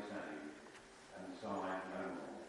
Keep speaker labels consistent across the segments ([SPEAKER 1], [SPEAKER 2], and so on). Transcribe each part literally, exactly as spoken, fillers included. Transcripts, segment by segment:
[SPEAKER 1] saved, and sigh no more.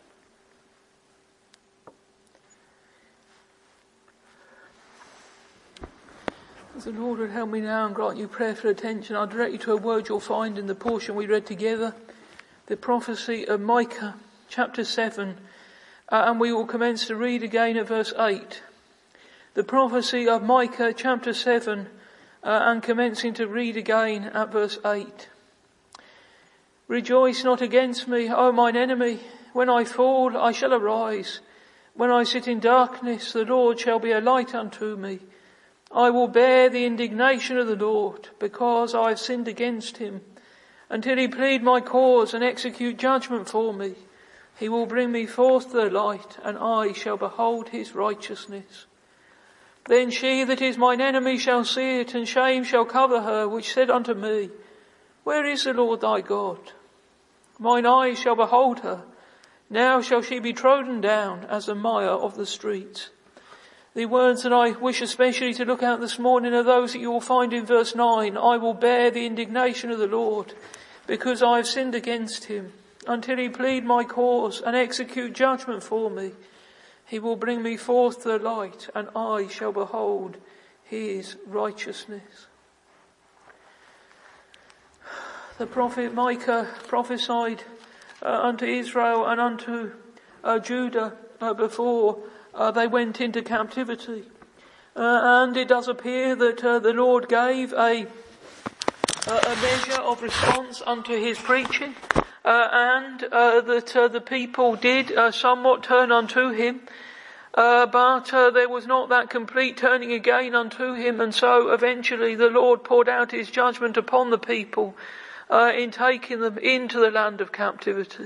[SPEAKER 2] As the Lord would help me now and grant you prayerful attention, I'll direct you to a word you'll find in the portion we read together, the prophecy of Micah, chapter seven, uh, and we will commence to read again at verse eight. The prophecy of Micah, chapter seven, uh, and commencing to read again at verse eight. Rejoice not against me, O mine enemy. When I fall, I shall arise. When I sit in darkness, the Lord shall be a light unto me. I will bear the indignation of the Lord, because I have sinned against him. Until he plead my cause and execute judgment for me, he will bring me forth to the light, and I shall behold his righteousness. Then she that is mine enemy shall see it, and shame shall cover her, which said unto me, Where is the Lord thy God? Mine eyes shall behold her. Now shall she be trodden down as the mire of the streets. The words that I wish especially to look at this morning are those that you will find in verse nine. I will bear the indignation of the Lord, because I have sinned against him. Until he plead my cause and execute judgment for me, he will bring me forth to the light, and I shall behold his righteousness. The prophet Micah prophesied uh, unto Israel and unto uh, Judah uh, before Uh, they went into captivity. Uh, and it does appear that uh, the Lord gave a, a measure of response unto his preaching, uh, and uh, that uh, the people did uh, somewhat turn unto him, uh, but uh, there was not that complete turning again unto him, and so eventually the Lord poured out his judgment upon the people uh, in taking them into the land of captivity.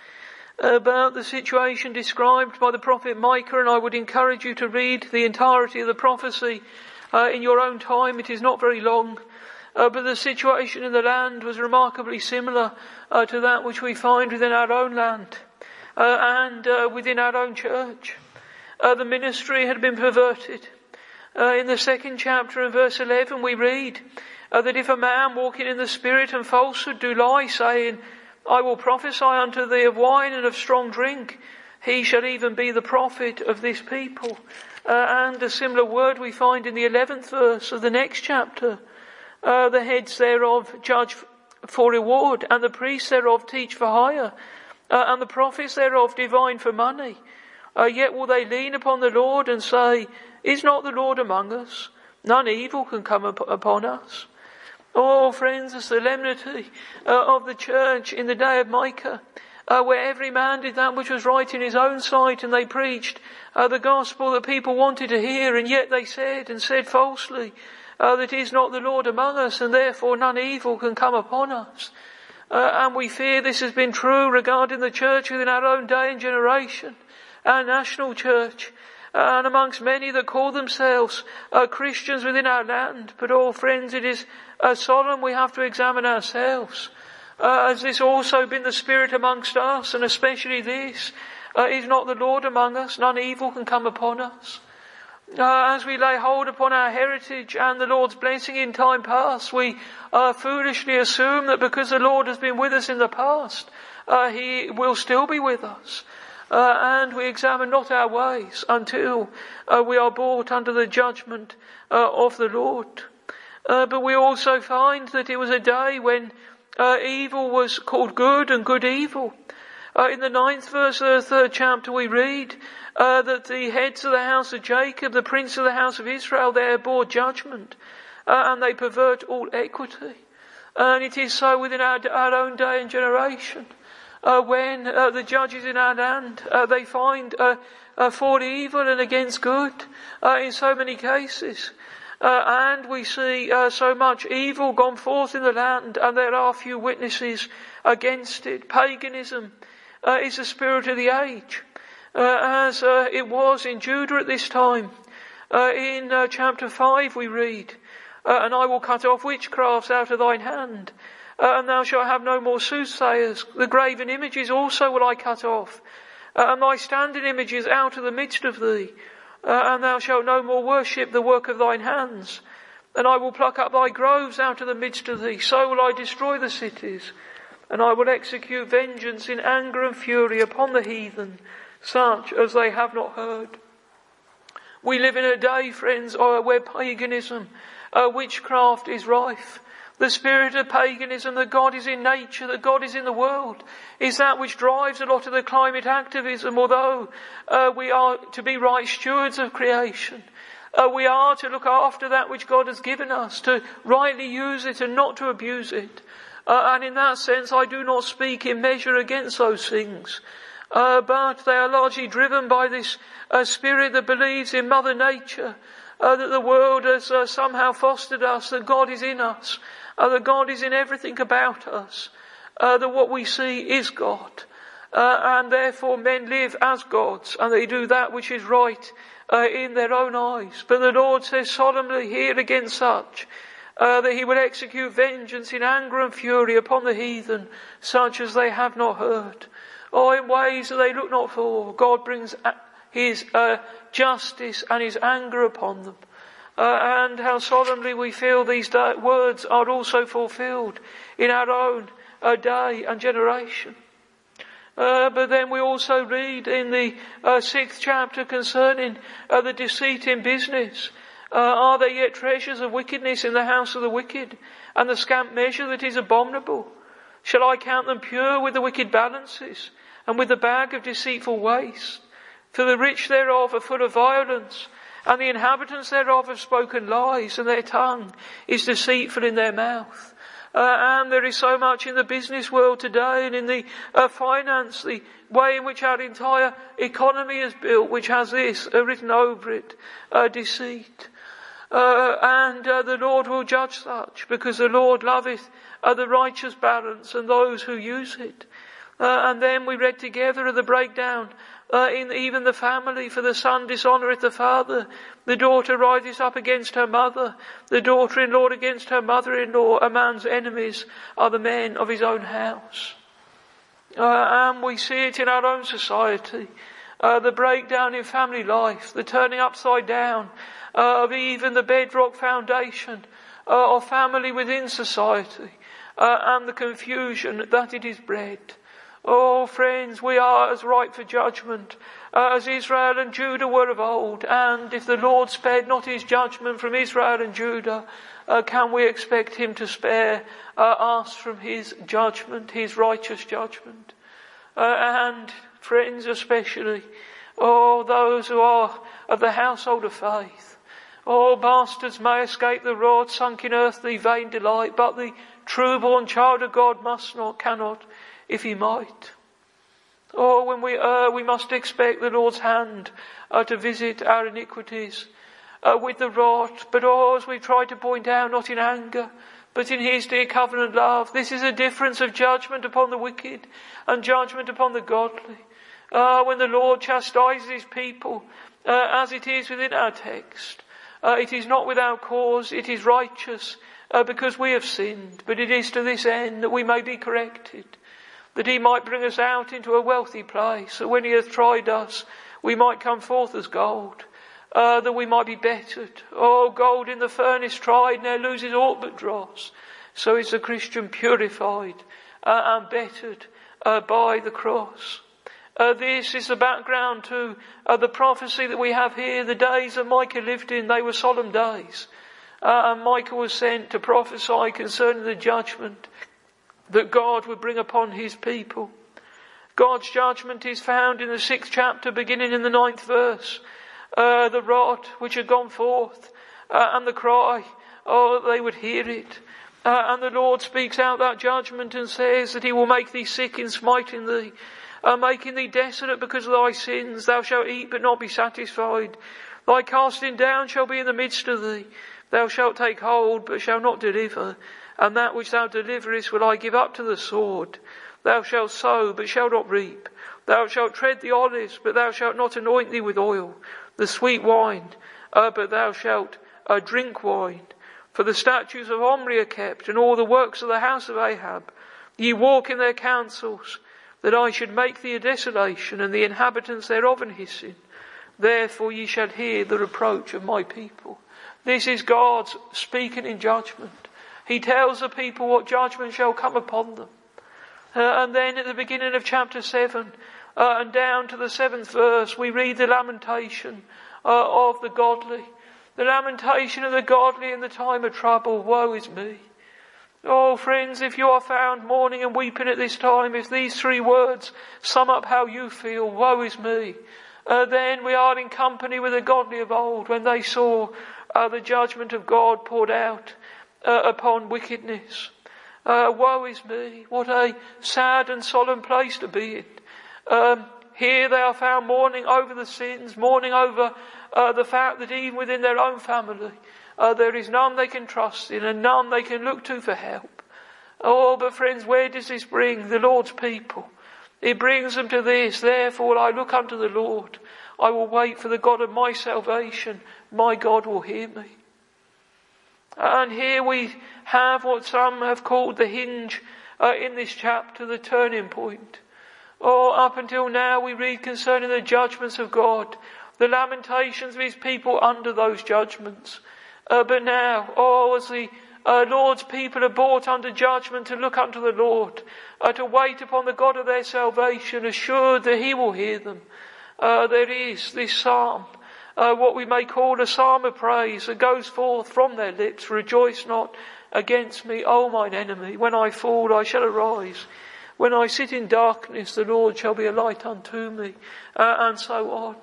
[SPEAKER 2] About the situation described by the prophet Micah, and I would encourage you to read the entirety of the prophecy uh, in your own time. It is not very long, uh, but the situation in the land was remarkably similar uh, to that which we find within our own land uh, and uh, within our own church. Uh, the ministry had been perverted. Uh, in the second chapter in verse eleven we read uh, that if a man walking in the spirit and falsehood do lie, saying, I will prophesy unto thee of wine and of strong drink, he shall even be the prophet of this people. Uh, and a similar word we find in the eleventh verse of the next chapter. Uh, the heads thereof judge for reward, and the priests thereof teach for hire, uh, and the prophets thereof divine for money. Uh, yet will they lean upon the Lord and say, Is not the Lord among us? None evil can come up- upon us. Oh, friends, the solemnity uh, of the church in the day of Micah, uh, where every man did that which was right in his own sight, and they preached uh, the gospel that people wanted to hear, and yet they said, and said falsely, uh, that is not the Lord among us, and therefore none evil can come upon us. Uh, and we fear this has been true regarding the church within our own day and generation, our national church, uh, and amongst many that call themselves uh, Christians within our land. But oh, friends, it is uh, solemn we have to examine ourselves. Uh, has this also been the spirit amongst us, and especially this? Uh, is not the Lord among us? None evil can come upon us. Uh, as we lay hold upon our heritage and the Lord's blessing in time past, we uh, foolishly assume that because the Lord has been with us in the past, uh, he will still be with us. Uh, and we examine not our ways until uh, we are brought under the judgment uh, of the Lord. Uh, but we also find that it was a day when uh, evil was called good and good evil. Uh, in the ninth verse of the third chapter we read uh, that the heads of the house of Jacob, the prince of the house of Israel, there bore judgment, uh, and they pervert all equity. And it is so within our, our own day and generation. Uh, when uh, the judges in our land, uh, they find uh, uh, for evil and against good uh, in so many cases. Uh, and we see uh, so much evil gone forth in the land, and there are few witnesses against it. Paganism uh, is the spirit of the age, uh, as uh, it was in Judah at this time. Uh, in uh, chapter five we read, uh, And I will cut off witchcrafts out of thine hand, Uh, and thou shalt have no more soothsayers. The graven images also will I cut off, uh, and thy standing images out of the midst of thee. Uh, and thou shalt no more worship the work of thine hands. And I will pluck up thy groves out of the midst of thee. So will I destroy the cities, and I will execute vengeance in anger and fury upon the heathen, such as they have not heard. We live in a day, friends, where paganism, uh, witchcraft is rife. The spirit of paganism, that God is in nature, that God is in the world, is that which drives a lot of the climate activism, although uh, we are to be right stewards of creation. Uh, we are to look after that which God has given us, to rightly use it and not to abuse it. Uh, and in that sense, I do not speak in measure against those things. Uh, but they are largely driven by this uh, spirit that believes in Mother Nature, uh, that the world has uh, somehow fostered us, that God is in us, uh, that God is in everything about us, uh, that what we see is God. Uh, and therefore men live as gods, and they do that which is right uh, in their own eyes. But the Lord says solemnly here against such, uh, that he will execute vengeance in anger and fury upon the heathen, such as they have not heard. Or in ways that they look not for, God brings his uh, justice and his anger upon them. Uh, and how solemnly we feel these da- words are also fulfilled in our own uh, day and generation. Uh, but then we also read in the uh, sixth chapter concerning uh, the deceit in business. Uh, are there yet treasures of wickedness in the house of the wicked, and the scant measure that is abominable? Shall I count them pure with the wicked balances, and with the bag of deceitful waste? For the rich thereof are full of violence, and the inhabitants thereof have spoken lies, and their tongue is deceitful in their mouth. Uh, and there is so much in the business world today, and in the uh, finance, the way in which our entire economy is built, which has this uh, written over it, uh, deceit. Uh, and uh, the Lord will judge such, because the Lord loveth uh, the righteous balance and those who use it. Uh, and then we read together of the breakdown uh, in even the family. For the son dishonoureth the father, the daughter riseth up against her mother, the daughter-in-law against her mother-in-law. A man's enemies are the men of his own house. Uh, and we see it in our own society, uh, the breakdown in family life, the turning upside down uh, of even the bedrock foundation uh, of family within society, uh, and the confusion that it is bred. Oh, friends, we are as ripe for judgment uh, as Israel and Judah were of old. And if the Lord spared not his judgment from Israel and Judah, uh, can we expect him to spare uh, us from his judgment, his righteous judgment? Uh, and, friends, especially, oh, those who are of the household of faith. Oh, bastards may escape the rod, sunk in earthly vain delight, but the true-born child of God must not, cannot, if he might. Oh, when we err, we must expect the Lord's hand uh, to visit our iniquities uh, with the rod. But oh, as we try to point out, not in anger, but in his dear covenant love, this is a difference of judgment upon the wicked and judgment upon the godly. Uh, when the Lord chastises his people, uh, as it is within our text, uh, it is not without cause, it is righteous, uh, because we have sinned, but it is to this end that we may be corrected, that he might bring us out into a wealthy place, that when he hath tried us, we might come forth as gold, uh, that we might be bettered. Oh, gold in the furnace tried ne'er loses aught but dross. So is the Christian purified uh, and bettered uh, by the cross. Uh, this is the background to uh, the prophecy that we have here. The days that Micah lived in, they were solemn days. Uh, and Micah was sent to prophesy concerning the judgment that God would bring upon his people. God's judgment is found in the sixth chapter, beginning in the ninth verse. Uh, the rod which had gone forth, uh, and the cry, oh, that they would hear it. Uh, and the Lord speaks out that judgment and says that he will make thee sick in smiting thee, uh, making thee desolate because of thy sins. Thou shalt eat but not be satisfied. Thy casting down shall be in the midst of thee. Thou shalt take hold but shalt not deliver. And that which thou deliverest will I give up to the sword. Thou shalt sow, but shalt not reap. Thou shalt tread the olives, but thou shalt not anoint thee with oil. The sweet wine, uh, but thou shalt uh, drink wine. For the statutes of Omri are kept, and all the works of the house of Ahab. Ye walk in their counsels, that I should make thee a desolation, and the inhabitants thereof an hissing. Therefore ye shall hear the reproach of my people. This is God's speaking in judgment. He tells the people what judgment shall come upon them. Uh, and then at the beginning of chapter seven, uh, and down to the seventh verse, we read the lamentation uh, of the godly. The lamentation of the godly in the time of trouble. Woe is me. Oh friends, if you are found mourning and weeping at this time, if these three words sum up how you feel, woe is me, uh, then we are in company with the godly of old when they saw uh, the judgment of God poured out uh, upon wickedness. Uh, woe is me. What a sad and solemn place to be in. Um, here they are found mourning over the sins, mourning over uh, the fact that even within their own family, uh, there is none they can trust in and none they can look to for help. Oh, but friends, where does this bring the Lord's people? It brings them to this: therefore I look unto the Lord. I will wait for the God of my salvation. My God will hear me. And here we have what some have called the hinge uh, in this chapter, the turning point. Oh, up until now we read concerning the judgments of God, the lamentations of his people under those judgments. Uh, but now, oh, as the uh, Lord's people are brought under judgment, to look unto the Lord, uh, to wait upon the God of their salvation, assured that he will hear them. Uh, there is this psalm, Uh, what we may call a psalm of praise that goes forth from their lips. Rejoice not against me, O mine enemy. When I fall, I shall arise. When I sit in darkness, the Lord shall be a light unto me. Uh, and so on.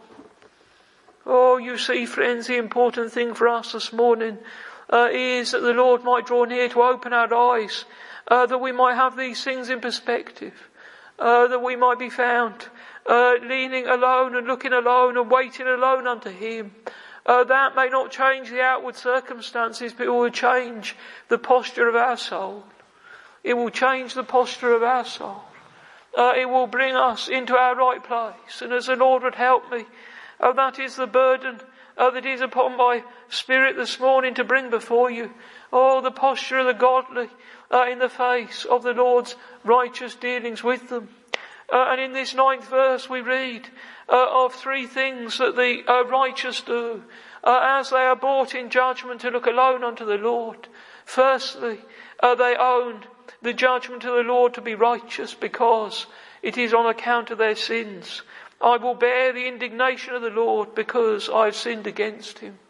[SPEAKER 2] Oh, you see, friends, the important thing for us this morning uh, is that the Lord might draw near to open our eyes, uh, that we might have these things in perspective, uh, that we might be found Uh, leaning alone and looking alone and waiting alone unto him. Uh, that may not change the outward circumstances, but it will change the posture of our soul. It will change the posture of our soul. Uh, it will bring us into our right place. And as the Lord would help me, uh, that is the burden uh, that is upon my spirit this morning to bring before you. Oh, the posture of the godly uh, in the face of the Lord's righteous dealings with them. Uh, and in this ninth verse we read uh, of three things that the uh, righteous do uh, as they are brought in judgment to look alone unto the Lord. Firstly, uh, they own the judgment of the Lord to be righteous because it is on account of their sins. I will bear the indignation of the Lord because I have sinned against him.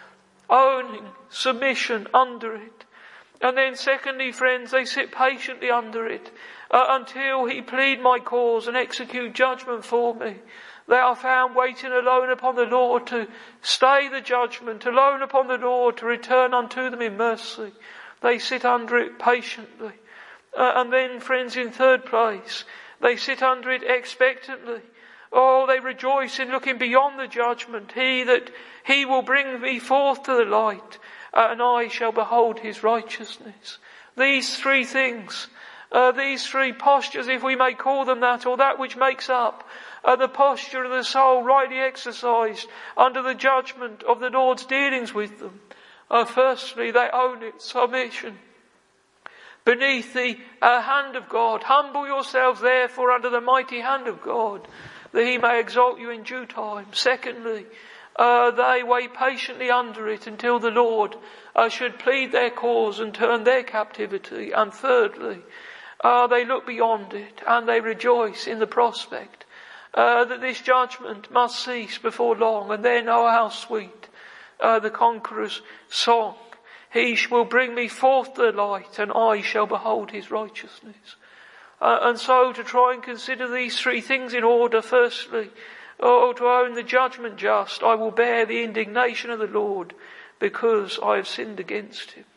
[SPEAKER 2] Owning submission under it. And then secondly, friends, they sit patiently under it uh, until he plead my cause and execute judgment for me. They are found waiting alone upon the Lord to stay the judgment, alone upon the Lord to return unto them in mercy. They sit under it patiently. Uh, and then, friends, in third place, they sit under it expectantly. Oh, they rejoice in looking beyond the judgment. He that he will bring me forth to the light, and I shall behold his righteousness. These three things, uh, these three postures, if we may call them that, or that which makes up uh, the posture of the soul rightly exercised under the judgment of the Lord's dealings with them. Uh, firstly, they own it, submission. Beneath the uh, hand of God, humble yourselves therefore under the mighty hand of God, that he may exalt you in due time. Secondly, Uh, they wait patiently under it until the Lord uh, should plead their cause and turn their captivity. And thirdly, uh, they look beyond it and they rejoice in the prospect uh, that this judgment must cease before long. And then, oh, how sweet uh, the conqueror's song. He will bring me forth the light and I shall behold his righteousness. Uh, and so to try and consider these three things in order. Firstly, oh, to own the judgment just, I will bear the indignation of the Lord because I have sinned against him.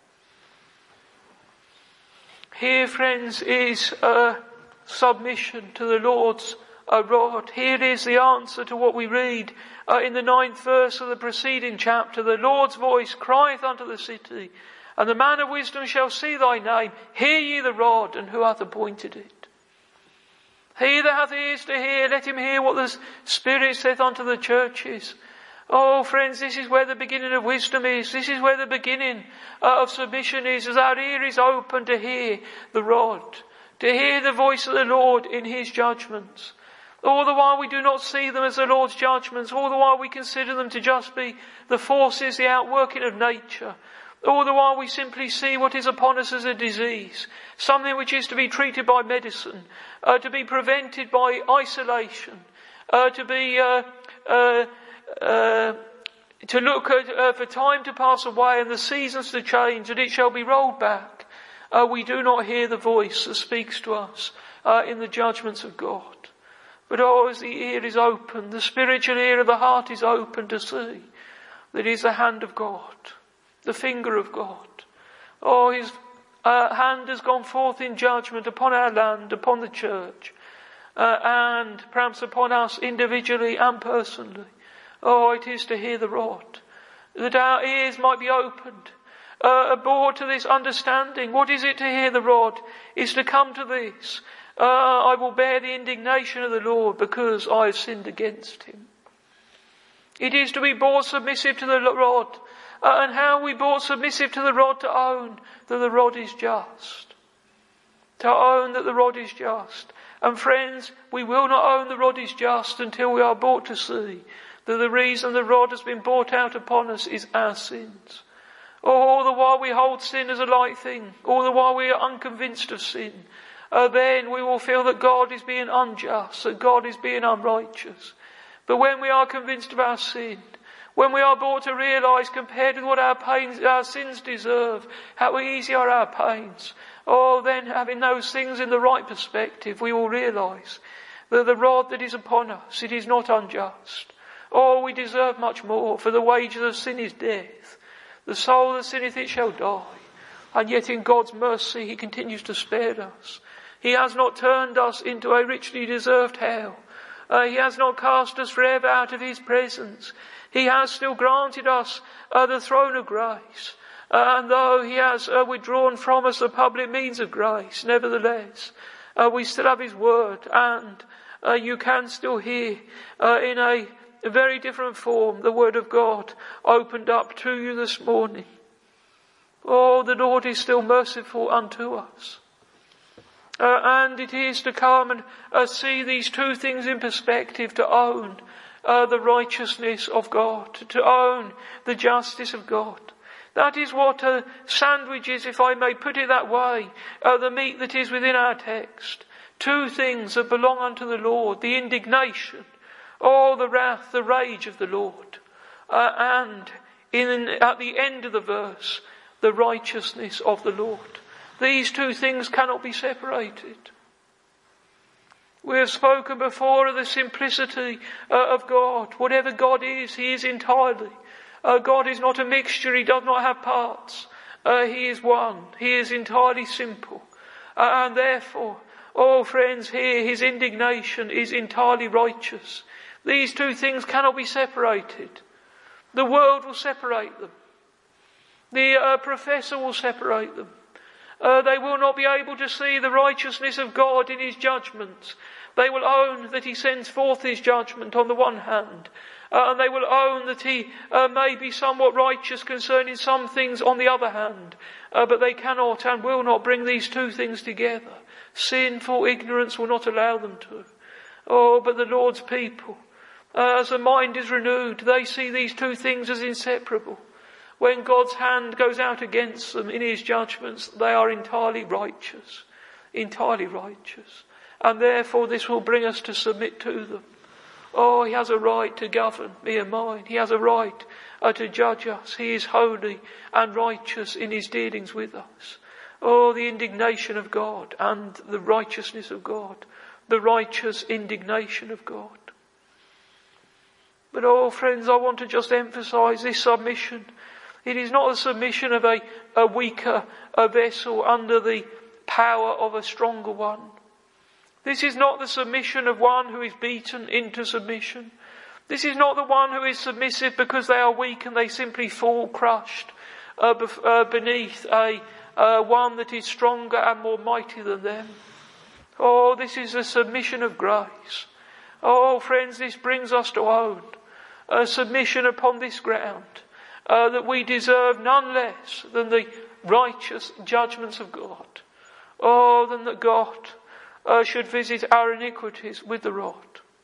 [SPEAKER 2] Here, friends, is a submission to the Lord's uh, rod. Here is the answer to what we read uh, in the ninth verse of the preceding chapter. The Lord's voice crieth unto the city, and the man of wisdom shall see thy name. Hear ye the rod, and who hath appointed it? He that hath ears to hear, let him hear what the Spirit saith unto the churches. Oh, friends, this is where the beginning of wisdom is. This is where the beginning uh, of submission is, as our ear is open to hear the rod, to hear the voice of the Lord in his judgments. All the while we do not see them as the Lord's judgments, all the while we consider them to just be the forces, the outworking of nature. All the while we simply see what is upon us as a disease, something which is to be treated by medicine, uh, to be prevented by isolation, uh, to be, uh, uh, uh, to look at, uh, for time to pass away and the seasons to change, and it shall be rolled back. Uh, we do not hear the voice that speaks to us uh, in the judgments of God. But oh, as the ear is open, the spiritual ear of the heart is open to see that it is the hand of God, the finger of God. Oh, his uh, hand has gone forth in judgment upon our land, upon the church, uh, and perhaps upon us individually and personally. Oh, it is to hear the rod, that our ears might be opened, uh, brought to this understanding. What is it to hear the rod? Is to come to this. Uh, I will bear the indignation of the Lord because I have sinned against him. It is to be brought submissive to the rod. Uh, and how we brought submissive to the rod? To own that the rod is just. To own that the rod is just. And friends, we will not own the rod is just until we are brought to see that the reason the rod has been brought out upon us is our sins. All the while we hold sin as a light thing, all the while we are unconvinced of sin, uh, then we will feel that God is being unjust, that God is being unrighteous. But when we are convinced of our sin, when we are brought to realise, compared with what our pains, our sins deserve, how easy are our pains, oh, then having those things in the right perspective, we will realise that the rod that is upon us, it is not unjust. Oh, we deserve much more, for the wages of sin is death. The soul that sinneth, it shall die. And yet in God's mercy, he continues to spare us. He has not turned us into a richly deserved hell. Uh, he has not cast us forever out of his presence. He has still granted us uh, the throne of grace. Uh, and though he has uh, withdrawn from us the public means of grace, nevertheless, uh, we still have his word. And uh, you can still hear uh, in a, a very different form the word of God opened up to you this morning. Oh, the Lord is still merciful unto us. Uh, and it is to come and uh, see these two things in perspective, to own uh, the righteousness of God, to own the justice of God. That is what uh, sandwiches, if I may put it that way, uh, the meat that is within our text. Two things that belong unto the Lord: the indignation, oh, the wrath, the rage of the Lord, uh, and in at the end of the verse, the righteousness of the Lord. These two things cannot be separated. We have spoken before of the simplicity uh, of God. Whatever God is, he is entirely. Uh, God is not a mixture. He does not have parts. Uh, he is one. He is entirely simple. Uh, and therefore, oh friends, here his indignation is entirely righteous. These two things cannot be separated. The world will separate them. The uh, professor will separate them. Uh, they will not be able to see the righteousness of God in his judgments. They will own that he sends forth his judgment on the one hand, uh, and they will own that he uh, may be somewhat righteous concerning some things on the other hand, uh, but they cannot and will not bring these two things together. Sinful ignorance will not allow them to. Oh, but the Lord's people, uh, as the mind is renewed, they see these two things as inseparable. When God's hand goes out against them in his judgments, they are entirely righteous. Entirely righteous. And therefore this will bring us to submit to them. Oh, he has a right to govern me and mine. He has a right uh, to judge us. He is holy and righteous in his dealings with us. Oh, the indignation of God and the righteousness of God. The righteous indignation of God. But oh, friends, I want to just emphasize this submission. It is not the submission of a, a weaker a vessel under the power of a stronger one. This is not the submission of one who is beaten into submission. This is not the one who is submissive because they are weak and they simply fall crushed uh, bef- uh, beneath a uh, one that is stronger and more mighty than them. Oh, this is a submission of grace. Oh, friends, this brings us to own a submission upon this ground. Uh, that we deserve none less than the righteous judgments of God. Oh, than that God uh, should visit our iniquities with the rod.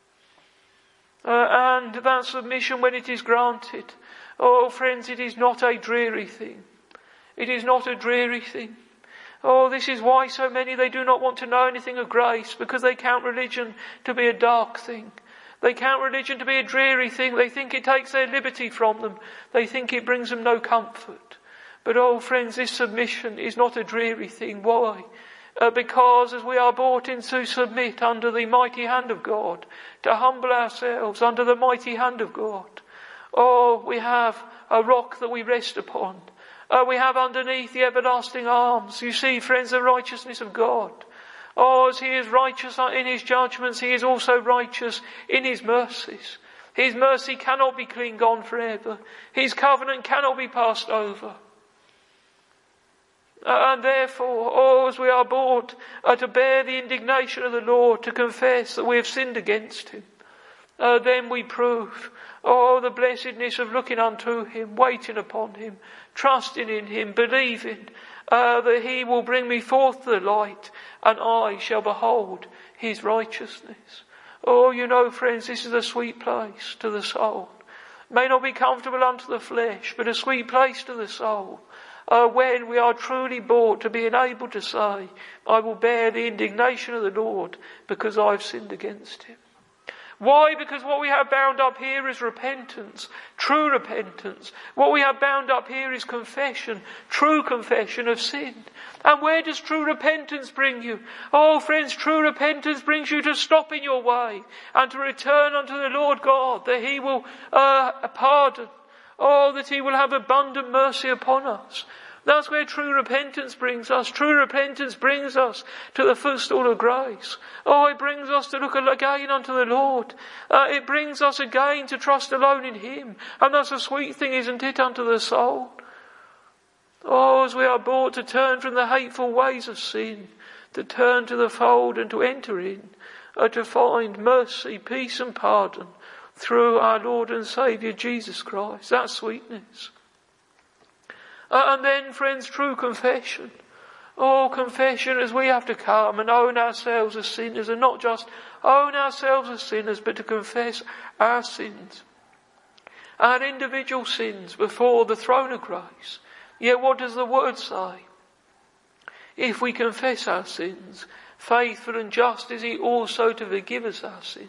[SPEAKER 2] Uh, and that submission, when it is granted, oh friends, it is not a dreary thing. It is not a dreary thing. Oh, this is why so many, they do not want to know anything of grace, because they count religion to be a dark thing. They count religion to be a dreary thing. They think it takes their liberty from them. They think it brings them no comfort. But oh friends, this submission is not a dreary thing. Why? Uh, because as we are brought in to submit under the mighty hand of God, to humble ourselves under the mighty hand of God, oh, we have a rock that we rest upon. Uh, we have underneath the everlasting arms, you see, friends, the righteousness of God. Oh, as he is righteous in his judgments, he is also righteous in his mercies. His mercy cannot be clean gone forever. His covenant cannot be passed over. Uh, and therefore, oh, as we are brought uh, to bear the indignation of the Lord, to confess that we have sinned against him, uh, then we prove, oh, the blessedness of looking unto him, waiting upon him, trusting in him, believing uh, that he will bring me forth to the light, and I shall behold his righteousness. Oh, you know, friends, this is a sweet place to the soul. It may not be comfortable unto the flesh, but a sweet place to the soul. Uh, when we are truly brought to being able to say, I will bear the indignation of the Lord because I have sinned against him. Why? Because what we have bound up here is repentance, true repentance. What we have bound up here is confession, true confession of sin. And where does true repentance bring you? Oh, friends, true repentance brings you to stop in your way and to return unto the Lord God, that he will uh, pardon. Oh, that he will have abundant mercy upon us. That's where true repentance brings us. True repentance brings us to the footstool of grace. Oh, it brings us to look again unto the Lord. Uh, it brings us again to trust alone in him. And that's a sweet thing, isn't it, unto the soul? Oh, as we are brought to turn from the hateful ways of sin, to turn to the fold and to enter in, uh, to find mercy, peace and pardon through our Lord and Saviour Jesus Christ. That's sweetness. Uh, and then, friends, true confession. Oh, confession as we have to come and own ourselves as sinners, and not just own ourselves as sinners, but to confess our sins, our individual sins before the throne of grace. Yet what does the word say? If we confess our sins, faithful and just is he also to forgive us our sins.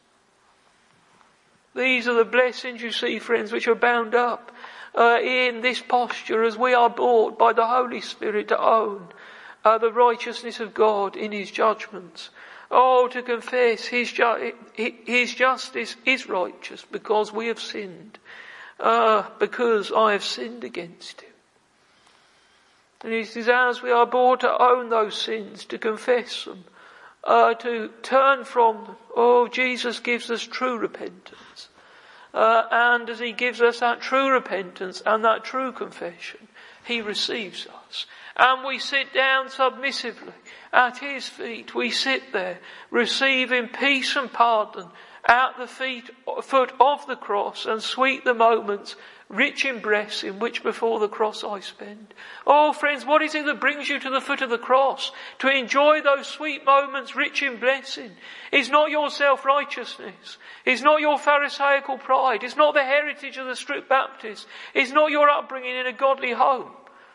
[SPEAKER 2] These are the blessings, you see, friends, which are bound up uh, in this posture as we are brought by the Holy Spirit to own uh, the righteousness of God in his judgments. Oh, to confess his, ju- his justice is righteous because we have sinned, uh, because I have sinned against him. And it is as we are brought to own those sins, to confess them, Uh, to turn from them. Oh, Jesus gives us true repentance. Uh, and as he gives us that true repentance and that true confession, he receives us. And we sit down submissively at his feet. We sit there, receiving peace and pardon at the feet, foot of the cross, and sweet the moments, rich in blessing, which before the cross I spend. Oh, friends, what is it that brings you to the foot of the cross? To enjoy those sweet moments, rich in blessing. It's not your self-righteousness. It's not your pharisaical pride. It's not the heritage of the strict Baptists. It's not your upbringing in a godly home.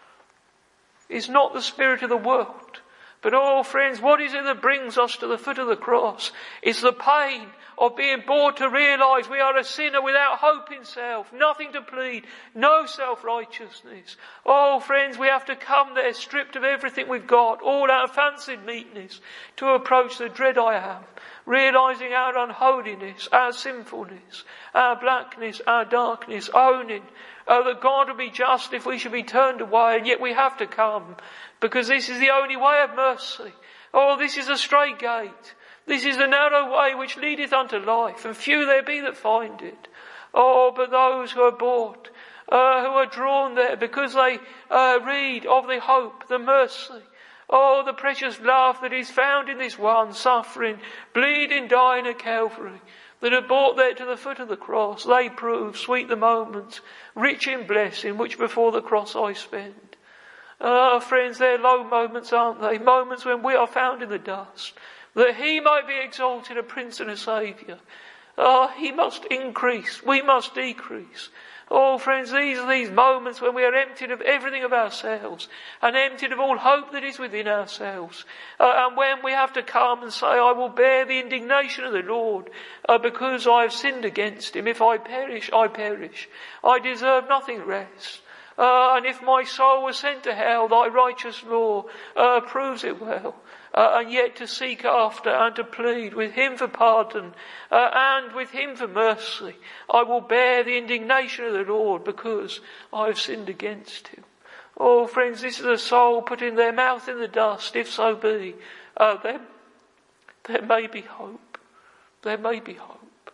[SPEAKER 2] It's not the spirit of the world. But oh, friends, what is it that brings us to the foot of the cross? It's the pain of being brought to realise we are a sinner without hope in self, nothing to plead, no self-righteousness. Oh, friends, we have to come there stripped of everything we've got, all our fancied meekness, to approach the dread I am, realising our unholiness, our sinfulness, our blackness, our darkness, owning oh, that God will be just if we should be turned away, and yet we have to come, because this is the only way of mercy. Oh, this is a straight gate. This is the narrow way which leadeth unto life, and few there be that find it. Oh, but those who are bought, uh, who are drawn there because they uh, read of the hope, the mercy, oh, the precious love that is found in this one suffering, bleeding, dying at Calvary, that are brought there to the foot of the cross. They prove sweet the moments, rich in blessing, which before the cross I spend. Ah, friends, they're low moments, aren't they? Moments when we are found in the dust, that he might be exalted, a Prince and a Saviour. Ah, he must increase, we must decrease. Oh, friends, these are these moments when we are emptied of everything of ourselves and emptied of all hope that is within ourselves. Uh, and when we have to come and say, I will bear the indignation of the Lord uh, because I have sinned against him. If I perish, I perish. I deserve nothing less. Uh, and if my soul was sent to hell, thy righteous law uh, proves it well. Uh, and yet to seek after and to plead with him for pardon uh, and with him for mercy. I will bear the indignation of the Lord because I have sinned against him. Oh, friends, this is a soul putting their mouth in the dust, if so be. Uh, there, there may be hope. There may be hope.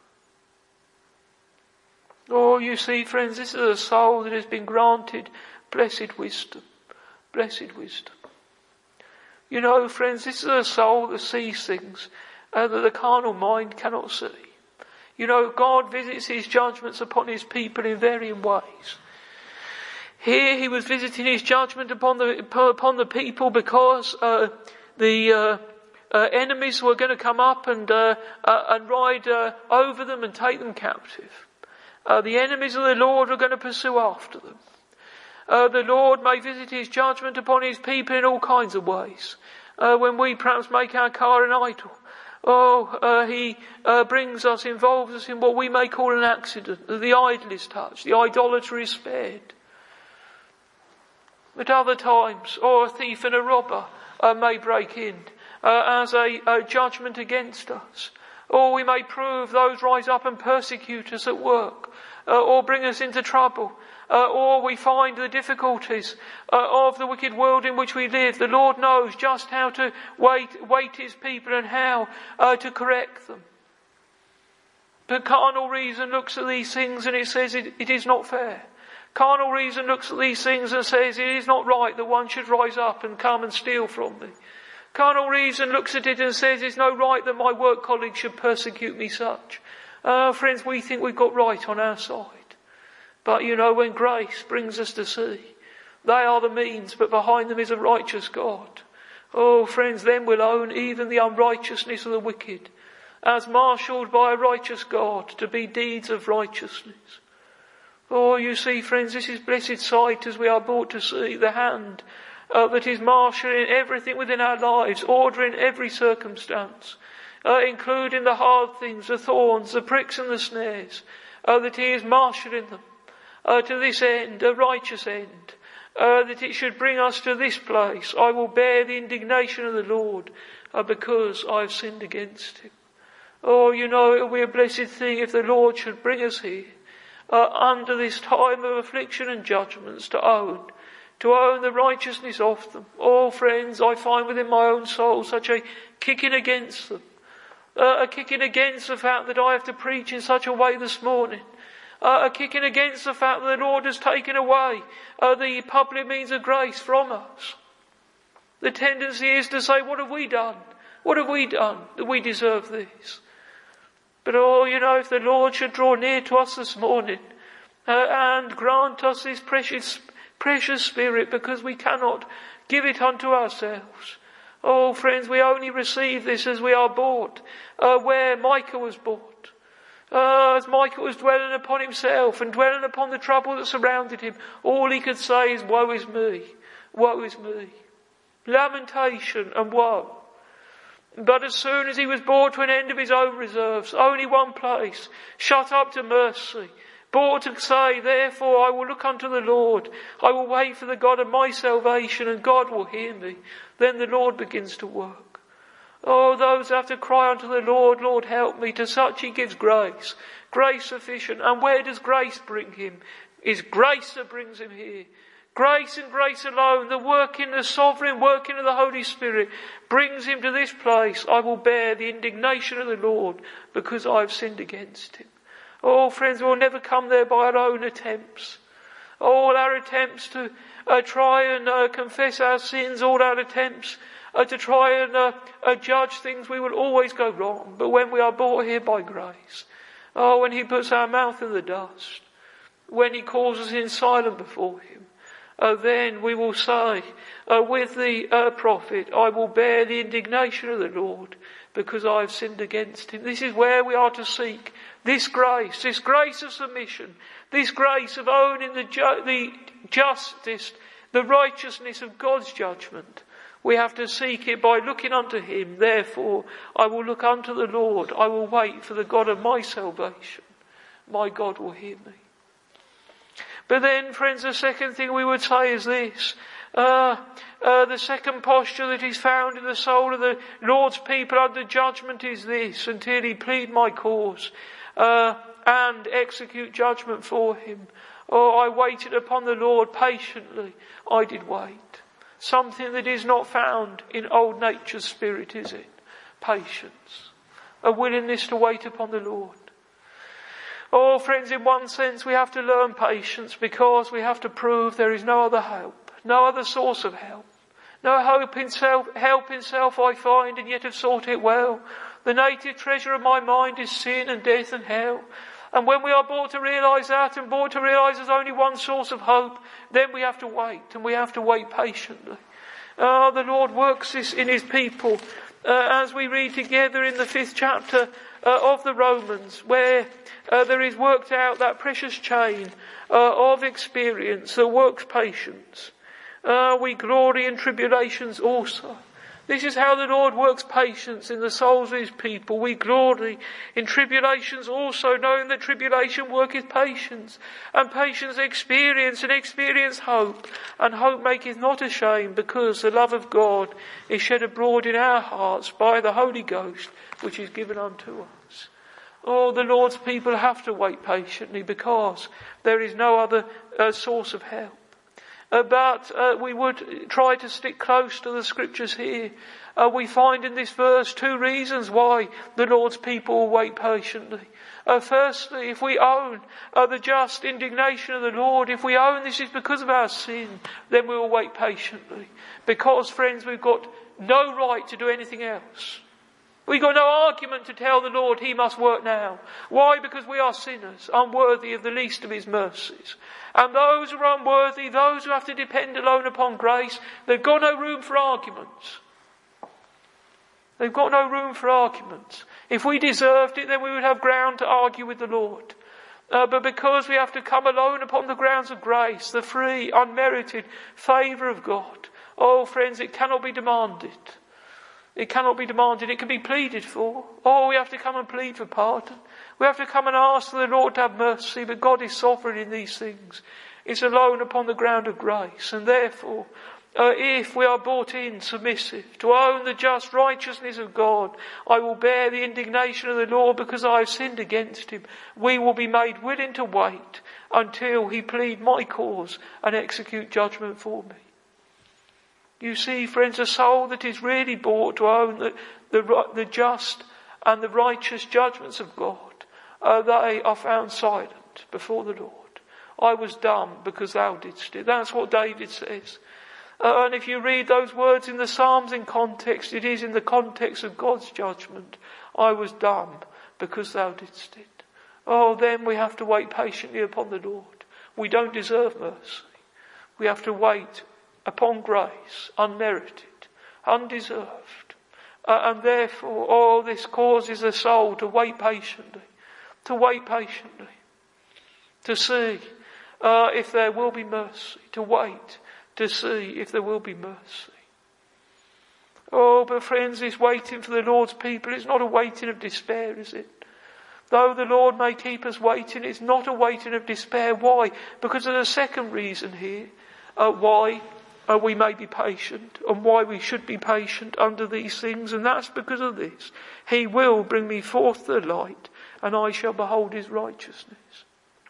[SPEAKER 2] Oh, you see, friends, this is a soul that has been granted blessed wisdom. Blessed wisdom. You know, friends, this is a soul that sees things uh, that the carnal mind cannot see. You know, God visits his judgments upon his people in varying ways. Here he was visiting his judgment upon the upon the people because uh, the uh, uh, enemies were going to come up and uh, uh, and ride uh, over them and take them captive. Uh, the enemies of the Lord were going to pursue after them. Uh, the Lord may visit his judgment upon his people in all kinds of ways. Uh, when we perhaps make our car an idol. Oh, uh, he uh, brings us, involves us in what we may call an accident. The idol is touched. The idolater is spared. At other times, or oh, a thief and a robber uh, may break in uh, as a, a judgment against us. Or we may prove those rise up and persecute us at work. Uh, or bring us into trouble. Uh, or we find the difficulties uh, of the wicked world in which we live. The Lord knows just how to wait, wait his people and how uh, to correct them. But carnal reason looks at these things and it says it, it is not fair. Carnal reason looks at these things and says it is not right that one should rise up and come and steal from me. Carnal reason looks at it and says it's no right that my work colleagues should persecute me such. Uh, friends, we think we've got right on our side. But you know, when grace brings us to see, they are the means, but behind them is a righteous God. Oh, friends, then we'll own even the unrighteousness of the wicked, as marshalled by a righteous God to be deeds of righteousness. Oh, you see, friends, this is blessed sight as we are brought to see the hand uh, that is marshalling everything within our lives, ordering every circumstance. Uh, including the hard things, the thorns, the pricks and the snares, uh, that he is marshalling them uh, to this end, a righteous end, uh, that it should bring us to this place. I will bear the indignation of the Lord uh, because I have sinned against him. Oh, you know, it will be a blessed thing if the Lord should bring us here uh, under this time of affliction and judgments to own, to own the righteousness of them. Oh, friends, I find within my own soul such a kicking against them. Uh, a kicking against the fact that I have to preach in such a way this morning. Uh, a kicking against the fact that the Lord has taken away uh, the public means of grace from us. The tendency is to say, what have we done? What have we done that we deserve this? But oh, you know, if the Lord should draw near to us this morning uh, and grant us this precious, precious Spirit because we cannot give it unto ourselves. Oh, friends, we only receive this as we are bought, uh, where Micah was bought. Uh, as Micah was dwelling upon himself and dwelling upon the trouble that surrounded him, all he could say is, woe is me, woe is me. Lamentation and woe. But as soon as he was brought to an end of his own reserves, only one place, shut up to mercy, brought to say, therefore I will look unto the Lord, I will wait for the God of my salvation, and God will hear me. Then the Lord begins to work. Oh, those who have to cry unto the Lord, Lord help me, to such he gives grace, grace sufficient. And where does grace bring him? It's grace that brings him here. Grace and grace alone, the working, the sovereign working of the Holy Spirit brings him to this place. I will bear the indignation of the Lord because I have sinned against him. Oh, friends, we'll never come there by our own attempts. All our attempts to uh, try and uh, confess our sins, all our attempts uh, to try and uh, uh, judge things, we will always go wrong. But when we are brought here by grace, oh, when he puts our mouth in the dust, when he calls us in silent before him, uh, then we will say uh, with the uh, prophet, I will bear the indignation of the Lord because I have sinned against him. This is where we are to seek this grace, this grace of submission, this grace of owning the, ju- the justice, the righteousness of God's judgment. We have to seek it by looking unto him. Therefore, I will look unto the Lord. I will wait for the God of my salvation. My God will hear me. But then, friends, the second thing we would say is this. Uh, uh, the second posture that is found in the soul of the Lord's people under judgment is this: until he plead my cause uh, and execute judgment for him. Oh, I waited upon the Lord patiently. I did wait. Something that is not found in old nature's spirit, is it? Patience. A willingness to wait upon the Lord. Oh, friends, in one sense we have to learn patience because we have to prove there is no other help, no other source of help. No hope in self, help in self I find, and yet have sought it well. The native treasure of my mind is sin and death and hell. And when we are brought to realise that and brought to realise there's only one source of hope, then we have to wait, and we have to wait patiently. Ah, the Lord works this in his people, uh, as we read together in the fifth chapter uh, of the Romans, where uh, there is worked out that precious chain uh, of experience that works patience. Uh, we glory in tribulations also. This is how the Lord works patience in the souls of his people. We glory in tribulations also, knowing that tribulation worketh patience, and patience experience, and experience hope, and hope maketh not ashamed, because the love of God is shed abroad in our hearts by the Holy Ghost, which is given unto us. Oh, the Lord's people have to wait patiently because there is no other uh, source of help. Uh, but uh, we would try to stick close to the scriptures here. Uh, we find in this verse two reasons why the Lord's people will wait patiently. Uh, firstly, if we own uh, the just indignation of the Lord, if we own this is because of our sin, then we will wait patiently. Because, friends, we've got no right to do anything else. We've got no argument to tell the Lord he must work now. Why? Because we are sinners, unworthy of the least of his mercies. And those who are unworthy, those who have to depend alone upon grace, they've got no room for arguments. They've got no room for arguments. If we deserved it, then we would have ground to argue with the Lord. Uh, but because we have to come alone upon the grounds of grace, the free, unmerited favour of God, oh friends, it cannot be demanded. It cannot be demanded. It can be pleaded for. Oh, we have to come and plead for pardon. We have to come and ask the Lord to have mercy, but God is sovereign in these things. It's alone upon the ground of grace. And therefore, uh, if we are brought in submissive to own the just righteousness of God, I will bear the indignation of the Lord because I have sinned against him. We will be made willing to wait until he plead my cause and execute judgment for me. You see, friends, a soul that is really brought to own the, the, the just and the righteous judgments of God, uh, they are found silent before the Lord. I was dumb because thou didst it. That's what David says. Uh, and if you read those words in the Psalms in context, it is in the context of God's judgment. I was dumb because thou didst it. Oh, then we have to wait patiently upon the Lord. We don't deserve mercy. We have to wait upon grace, unmerited, undeserved. Uh, and therefore, oh, this causes the soul to wait patiently, to wait patiently, to see uh, if there will be mercy, to wait, to see if there will be mercy. Oh, but friends, this waiting for the Lord's people is not a waiting of despair, is it? Though the Lord may keep us waiting, it's not a waiting of despair. Why? Because of the second reason here, uh, why Uh, we may be patient, and why we should be patient under these things, and that's because of this. He will bring me forth the light, and I shall behold his righteousness.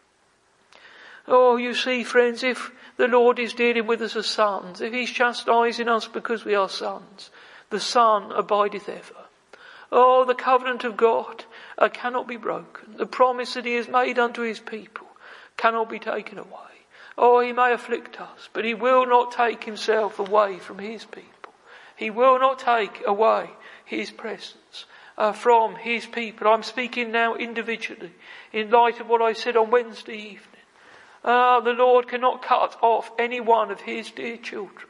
[SPEAKER 2] Oh, you see, friends, if the Lord is dealing with us as sons, if he's chastising us because we are sons, the Son abideth ever. Oh, the covenant of God uh, cannot be broken. The promise that he has made unto his people cannot be taken away. Oh, he may afflict us, but he will not take himself away from his people. He will not take away his presence uh, from his people. I'm speaking now individually in light of what I said on Wednesday evening. Uh, the Lord cannot cut off any one of his dear children.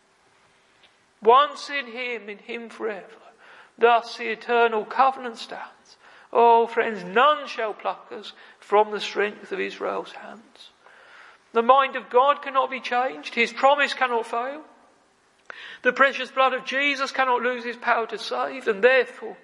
[SPEAKER 2] Once in him, in him forever. Thus the eternal covenant stands. Oh, friends, none shall pluck us from the strength of Israel's hands. The mind of God cannot be changed. His promise cannot fail. The precious blood of Jesus cannot lose his power to save. And therefore,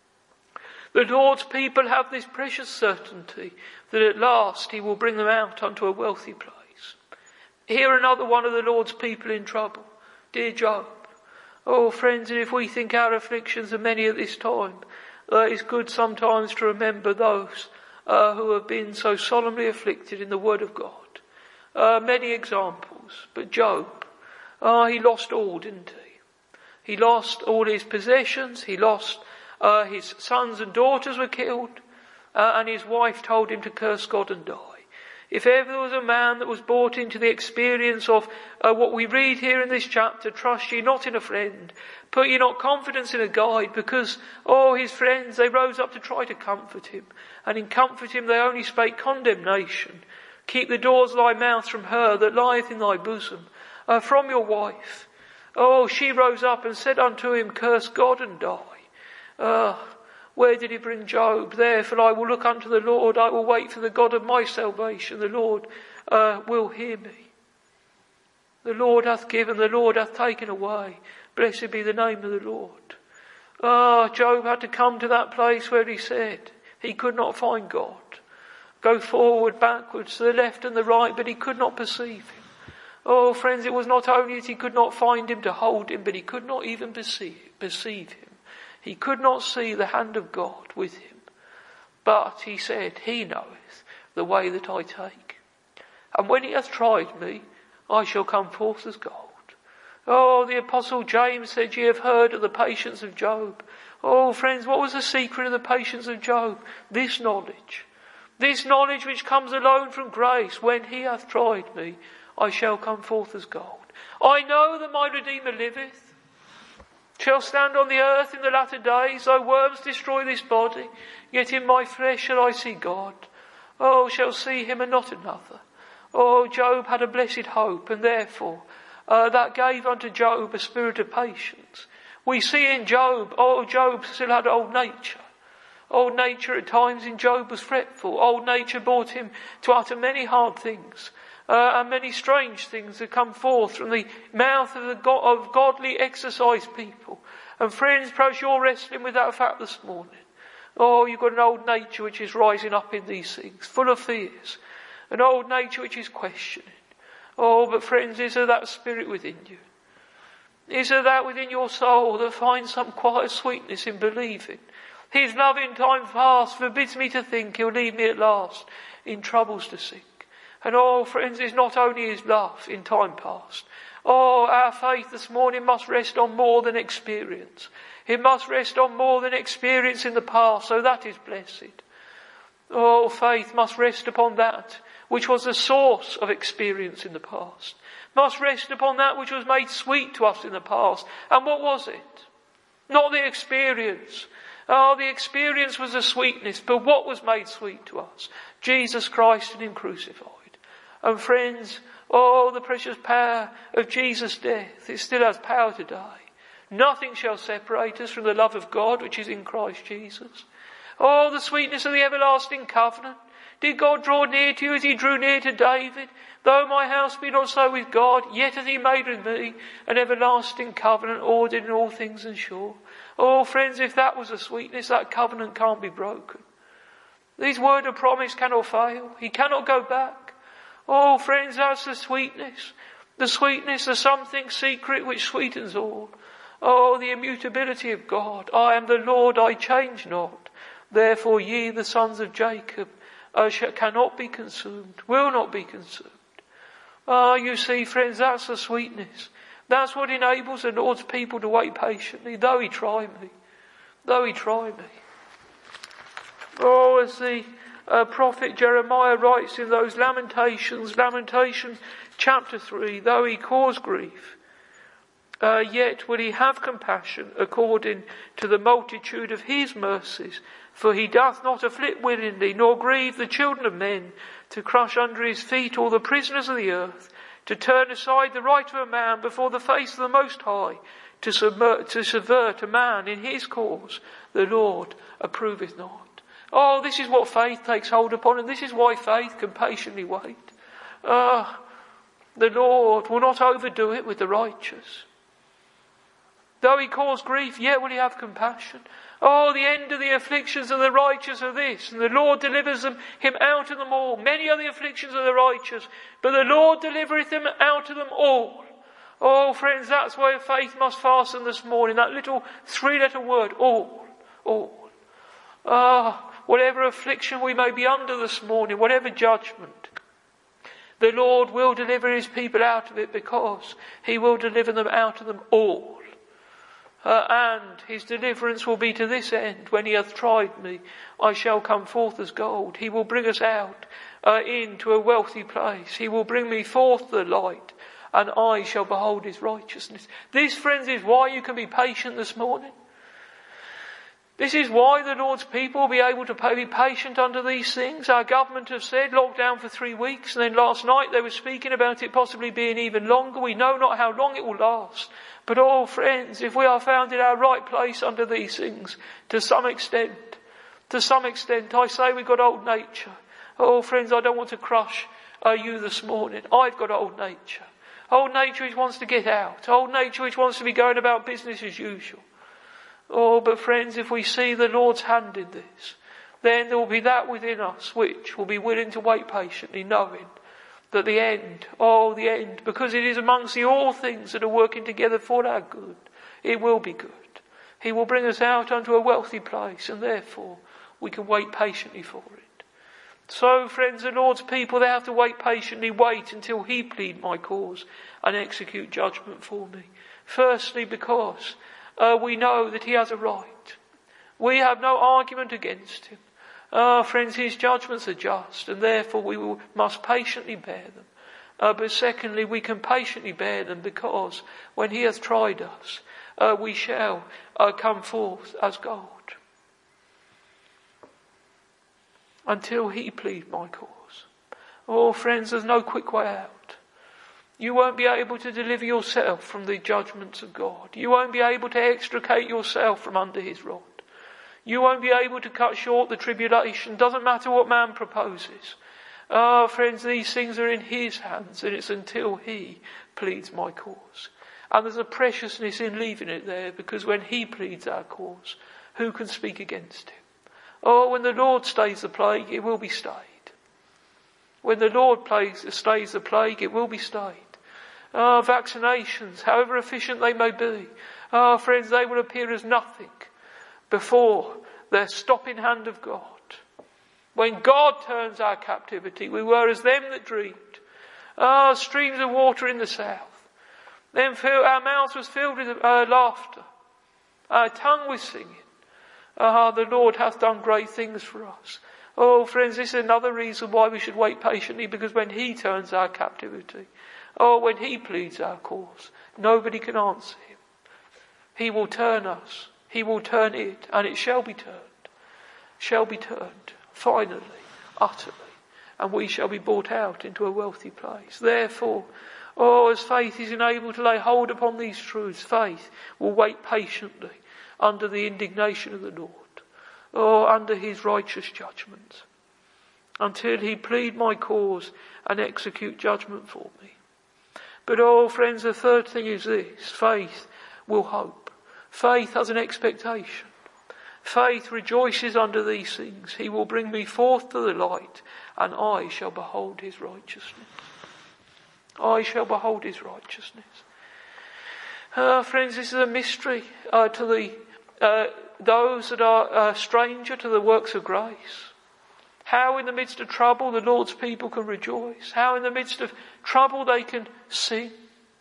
[SPEAKER 2] the Lord's people have this precious certainty that at last he will bring them out unto a wealthy place. Here another one of the Lord's people in trouble. Dear Job. Oh, friends, and if we think our afflictions are many at this time, uh, it's good sometimes to remember those uh, who have been so solemnly afflicted in the Word of God. Uh, many examples, but Job, uh, he lost all, didn't he? He lost all his possessions, he lost uh, his sons and daughters were killed, uh, and his wife told him to curse God and die. If ever there was a man that was brought into the experience of uh, what we read here in this chapter, trust ye not in a friend, put ye not confidence in a guide, because, oh, his friends, they rose up to try to comfort him, and in comfort him they only spake condemnation. Keep the doors of thy mouth from her that lieth in thy bosom, uh, from your wife. Oh, she rose up and said unto him, curse God and die. Uh, Where did he bring Job? Therefore I will look unto the Lord. I will wait for the God of my salvation. The Lord uh, will hear me. The Lord hath given, the Lord hath taken away. Blessed be the name of the Lord. Ah, oh, Job had to come to that place where he said he could not find God. Go forward, backwards, to the left and the right, but he could not perceive him. Oh, friends, it was not only that he could not find him to hold him, but he could not even perceive, perceive him. He could not see the hand of God with him. But he said, he knoweth the way that I take. And when he hath tried me, I shall come forth as gold. Oh, the Apostle James said, ye have heard of the patience of Job. Oh, friends, what was the secret of the patience of Job? This knowledge. This knowledge which comes alone from grace. When he hath tried me, I shall come forth as gold. I know that my Redeemer liveth. Shall stand on the earth in the latter days, though worms destroy this body, yet in my flesh shall I see God. Oh, shall see him and not another. Oh, Job had a blessed hope, and therefore uh, that gave unto Job a spirit of patience. We see in Job, oh, Job still had old nature. Old nature at times in Job was fretful. Old nature brought him to utter many hard things. Uh, and many strange things that come forth from the mouth of the go- of godly exercised people. And friends, perhaps you're wrestling with that fact this morning. Oh, you've got an old nature which is rising up in these things, full of fears. An old nature which is questioning. Oh, but friends, is there that spirit within you? Is there that within your soul that finds some quiet sweetness in believing? His love in time past forbids me to think he'll leave me at last in troubles to sink. And oh, friends, it's not only his love in time past. Oh, our faith this morning must rest on more than experience. It must rest on more than experience in the past, so that is blessed. Oh, faith must rest upon that which was the source of experience in the past. Must rest upon that which was made sweet to us in the past. And what was it? Not the experience. Oh, the experience was the sweetness, but what was made sweet to us? Jesus Christ and him crucified. And friends, oh, the precious power of Jesus' death, it still has power today. Nothing shall separate us from the love of God which is in Christ Jesus. Oh, the sweetness of the everlasting covenant. Did God draw near to you as he drew near to David? Though my house be not so with God, yet hath he made with me an everlasting covenant, ordered in all things and sure. Oh, friends, if that was a sweetness, that covenant can't be broken. His word of promise cannot fail. He cannot go back. Oh, friends, that's the sweetness. The sweetness of something secret which sweetens all. Oh, the immutability of God. I am the Lord, I change not. Therefore ye, the sons of Jacob, uh, cannot be consumed, will not be consumed. Ah, you see, friends, that's the sweetness. That's what enables the Lord's people to wait patiently, though he try me. Though he try me. Oh, as the Uh, prophet Jeremiah writes in those Lamentations, Lamentation chapter three, though he cause grief, uh, yet will he have compassion according to the multitude of his mercies, for he doth not afflict willingly, nor grieve the children of men, to crush under his feet all the prisoners of the earth, to turn aside the right of a man before the face of the Most High, to subvert, to subvert a man in his cause, the Lord approveth not. Oh, this is what faith takes hold upon, and this is why faith can patiently wait. Ah, the Lord will not overdo it with the righteous. Though he cause grief, yet will he have compassion. Oh, the end of the afflictions of the righteous are this, and the Lord delivers them, him out of them all. Many are the afflictions of the righteous, but the Lord delivereth them out of them all. Oh, friends, that's where faith must fasten this morning. That little three-letter word, all, all. Ah, whatever affliction we may be under this morning, whatever judgment, the Lord will deliver his people out of it, because he will deliver them out of them all. Uh, and his deliverance will be to this end: when he hath tried me, I shall come forth as gold. He will bring us out uh, into a wealthy place. He will bring me forth the light, and I shall behold his righteousness. This, friends, is why you can be patient this morning. This is why the Lord's people will be able to be patient under these things. Our government have said lockdown for three weeks, and then last night they were speaking about it possibly being even longer. We know not how long it will last. But oh, friends, if we are found in our right place under these things, to some extent, to some extent, I say we've got old nature. Oh, friends, I don't want to crush uh, you this morning. I've got old nature. Old nature which wants to get out. Old nature which wants to be going about business as usual. Oh, but friends, if we see the Lord's hand in this, then there will be that within us which will be willing to wait patiently, knowing that the end, oh, the end, because it is amongst the all things that are working together for our good, it will be good. He will bring us out unto a wealthy place, and therefore we can wait patiently for it. So, friends, the Lord's people, they have to wait patiently, wait until he plead my cause and execute judgment for me. Firstly, because Uh, we know that he has a right. We have no argument against him. Ah, uh, friends, his judgments are just, and therefore we will, must patiently bear them. Uh, but secondly, we can patiently bear them because when he has tried us, uh, we shall uh, come forth as gold. Until he plead my cause. Oh, friends, there's no quick way out. You won't be able to deliver yourself from the judgments of God. You won't be able to extricate yourself from under his rod. You won't be able to cut short the tribulation. Doesn't matter what man proposes. Ah, oh, friends, these things are in his hands, and it's until he pleads my cause. And there's a preciousness in leaving it there, because when he pleads our cause, who can speak against him? Oh, when the Lord stays the plague, it will be stayed. When the Lord plays, stays the plague, it will be stayed. Ah, vaccinations, however efficient they may be, ah, friends, they will appear as nothing before the stopping hand of God. When God turns our captivity, we were as them that dreamed. Ah, streams of water in the south. Then fill, our mouths was filled with uh, laughter. Our tongue was singing. Ah, the Lord hath done great things for us. Oh, friends, this is another reason why we should wait patiently, because when he turns our captivity, oh, when he pleads our cause, nobody can answer him. He will turn us. He will turn it, and it shall be turned. Shall be turned, finally, utterly. And we shall be brought out into a wealthy place. Therefore, oh, as faith is enabled to lay hold upon these truths, faith will wait patiently under the indignation of the Lord, or under his righteous judgment, until he plead my cause and execute judgment for me. But oh, friends, the third thing is this: faith will hope. Faith has an expectation. Faith rejoices under these things. He will bring me forth to the light, and I shall behold his righteousness. I shall behold his righteousness. Uh, friends, this is a mystery uh, to the uh, those that are a uh, stranger to the works of grace. How in the midst of trouble the Lord's people can rejoice. How in the midst of trouble they can sing.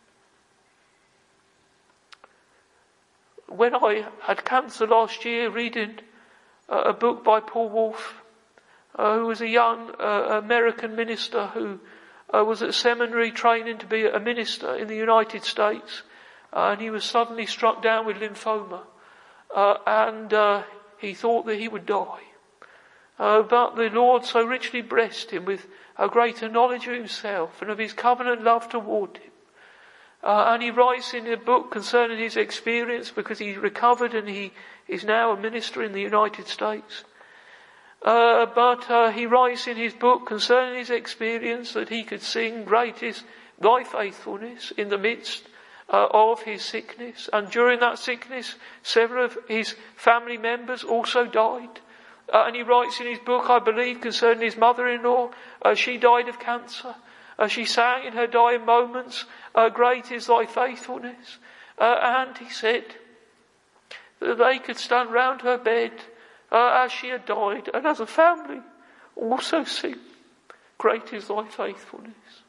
[SPEAKER 2] When I had cancer last year, reading uh, a book by Paul Wolf, uh, who was a young uh, American minister who uh, was at seminary training to be a minister in the United States, uh, and he was suddenly struck down with lymphoma, uh, and uh, he thought that he would die. Uh, but the Lord so richly blessed him with a greater knowledge of himself and of his covenant love toward him. Uh, and he writes in a book concerning his experience, because he recovered and he is now a minister in the United States. Uh, but uh, he writes in his book concerning his experience that he could sing, "Great is thy faithfulness," in the midst uh, of his sickness. And during that sickness, several of his family members also died. Uh, and he writes in his book, I believe, concerning his mother-in-law, uh, she died of cancer. Uh, she sang in her dying moments, uh, "Great is thy faithfulness." Uh, and he said that they could stand round her bed uh, as she had died, and as a family also sing, "Great is thy faithfulness."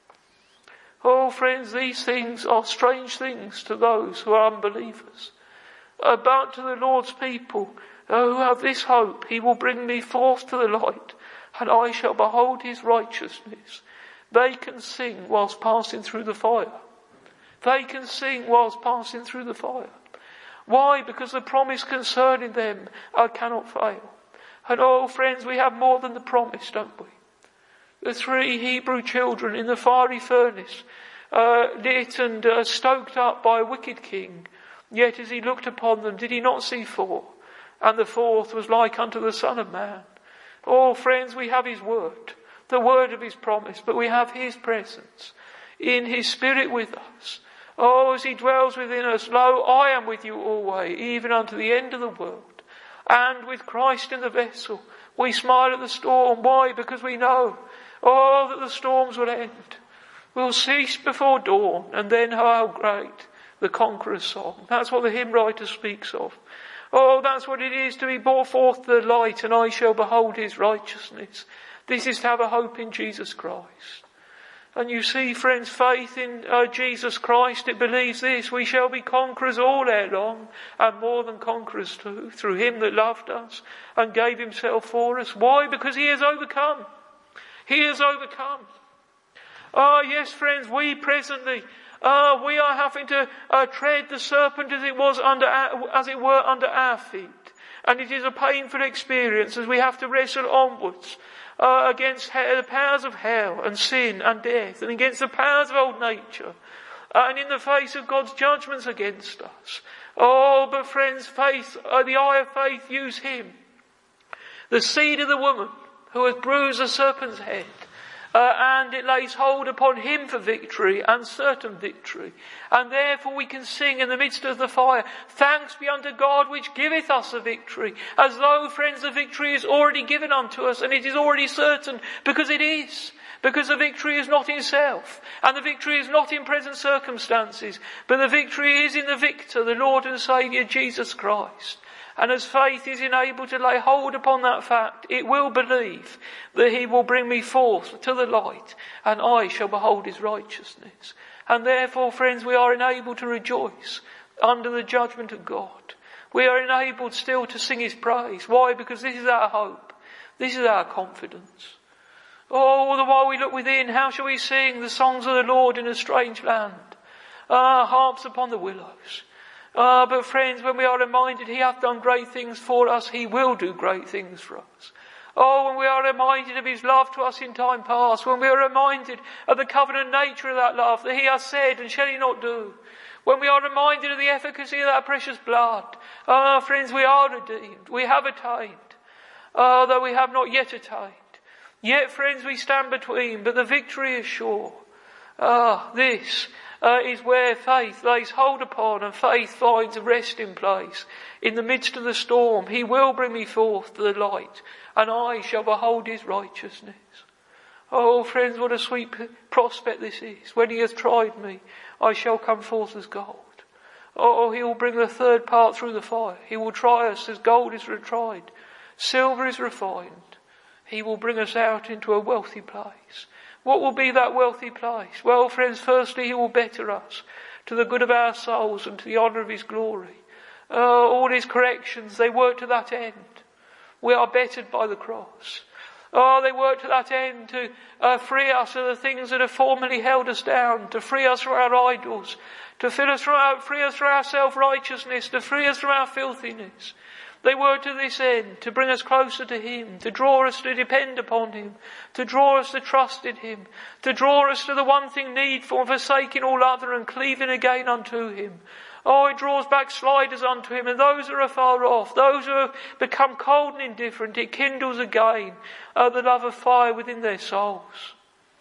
[SPEAKER 2] Oh, friends, these things are strange things to those who are unbelievers. Uh, but to the Lord's people uh, who have this hope, he will bring me forth to the light, and I shall behold his righteousness. They can sing whilst passing through the fire. They can sing whilst passing through the fire. Why? Because the promise concerning them uh, cannot fail. And oh, friends, we have more than the promise, don't we? The three Hebrew children in the fiery furnace, uh, lit and uh, stoked up by a wicked king. Yet as he looked upon them, did he not see four? And the fourth was like unto the Son of Man. Oh, friends, we have his word, the word of his promise, but we have his presence in his Spirit with us. Oh, as he dwells within us, lo, I am with you always, even unto the end of the world. And with Christ in the vessel, we smile at the storm. Why? Because we know, oh, that the storms will end, will cease before dawn, and then how great the conqueror's song. That's what the hymn writer speaks of. Oh, that's what it is to be brought forth the light, and I shall behold his righteousness. This is to have a hope in Jesus Christ. And you see, friends, faith in uh, Jesus Christ, it believes this: we shall be conquerors all ere long, and more than conquerors too, through him that loved us and gave himself for us. Why? Because he has overcome. He has overcome. Ah, yes, friends, we presently, uh, we are having to uh, tread the serpent as it was under, our, as it were, under our feet. And it is a painful experience as we have to wrestle onwards uh, against he- the powers of hell and sin and death, and against the powers of old nature, uh, and in the face of God's judgments against us. Oh, but friends, faith, uh, the eye of faith, use him, the seed of the woman who has bruised the serpent's head. Uh, and it lays hold upon him for victory, and certain victory. And therefore we can sing in the midst of the fire, "Thanks be unto God which giveth us the victory." As though, friends, the victory is already given unto us, and it is already certain, because it is. Because the victory is not in self, and the victory is not in present circumstances, but the victory is in the victor, the Lord and Saviour, Jesus Christ. And as faith is enabled to lay hold upon that fact, it will believe that he will bring me forth to the light, and I shall behold his righteousness. And therefore, friends, we are enabled to rejoice under the judgment of God. We are enabled still to sing his praise. Why? Because this is our hope. This is our confidence. Oh, all the while we look within, how shall we sing the songs of the Lord in a strange land? Ah, harps upon the willows. Ah, but friends, when we are reminded he hath done great things for us, he will do great things for us. Oh, when we are reminded of his love to us in time past, when we are reminded of the covenant nature of that love, that he has said, and shall he not do, when we are reminded of the efficacy of that precious blood, ah, friends, we are redeemed, we have attained, ah, though we have not yet attained. Yet, friends, we stand between, but the victory is sure. Ah, this Uh, is where faith lays hold upon, and faith finds a resting place. In the midst of the storm, he will bring me forth to the light, and I shall behold his righteousness. Oh, friends, what a sweet prospect this is. When he has tried me, I shall come forth as gold. Oh, he will bring the third part through the fire. He will try us as gold is tried. Silver is refined. He will bring us out into a wealthy place. What will be that wealthy place? Well, friends, firstly, he will better us to the good of our souls and to the honour of his glory. Uh, all his corrections, they work to that end. We are bettered by the cross. Oh, they work to that end to uh, free us of the things that have formerly held us down, to free us from our idols, to free us from our, free us from our self-righteousness, to free us from our filthiness. They were to this end, to bring us closer to him, to draw us to depend upon him, to draw us to trust in him, to draw us to the one thing needful and forsaking all other and cleaving again unto him. Oh, it draws backsliders unto him, and those who are afar off, those who have become cold and indifferent, it kindles again uh, the love of fire within their souls.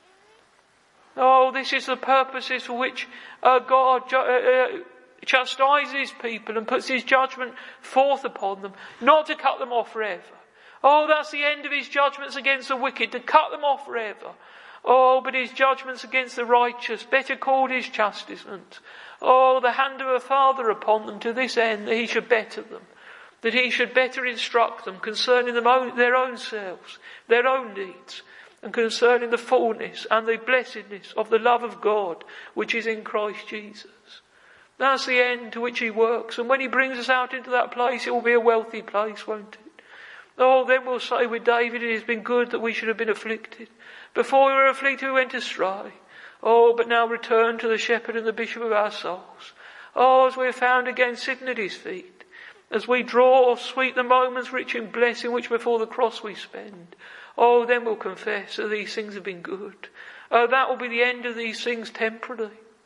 [SPEAKER 2] Oh, this is the purposes for which uh, God ju- uh, chastises people and puts his judgment forth upon them, not to cut them off forever. Oh, that's the end of his judgments against the wicked, to cut them off forever. Oh, but his judgments against the righteous, better called his chastisement. Oh, the hand of a father upon them to this end, that he should better them, that he should better instruct them concerning them own, their own selves, their own needs, and concerning the fullness and the blessedness of the love of God, which is in Christ Jesus. That's the end to which he works. And when he brings us out into that place, it will be a wealthy place, won't it? Oh, then we'll say with David, it has been good that we should have been afflicted. Before we were afflicted, we went astray. Oh, but now return to the shepherd and the bishop of our souls. Oh, as we are found again sitting at his feet, as we draw sweet the moments rich in blessing which before the cross we spend. Oh, then we'll confess that these things have been good. Oh, that will be the end of these things temporarily.